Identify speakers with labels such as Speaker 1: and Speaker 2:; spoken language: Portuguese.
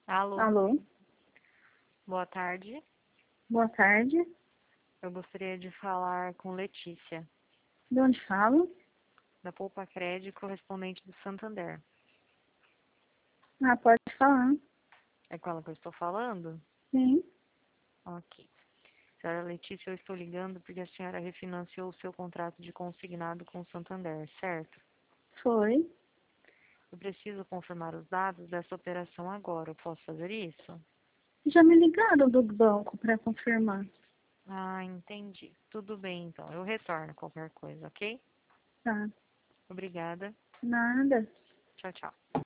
Speaker 1: Alô,
Speaker 2: Alô,
Speaker 1: boa tarde.
Speaker 2: boa tarde.
Speaker 1: Eu gostaria de falar com Letícia,
Speaker 2: De onde falo?
Speaker 1: da Poupa Crédito, correspondente do Santander.
Speaker 2: Ah, pode falar.
Speaker 1: É com ela que eu estou falando?
Speaker 2: Sim,
Speaker 1: Ok. Senhora Letícia, eu estou ligando porque a senhora refinanciou o seu contrato de consignado com o Santander, certo?
Speaker 2: foi.
Speaker 1: Eu preciso confirmar os dados dessa operação agora. Eu posso fazer isso?
Speaker 2: Já me ligaram do banco para confirmar.
Speaker 1: Ah, entendi. Tudo bem, então. Eu retorno qualquer coisa, ok?
Speaker 2: Tá.
Speaker 1: Obrigada.
Speaker 2: Nada.
Speaker 1: Tchau, tchau.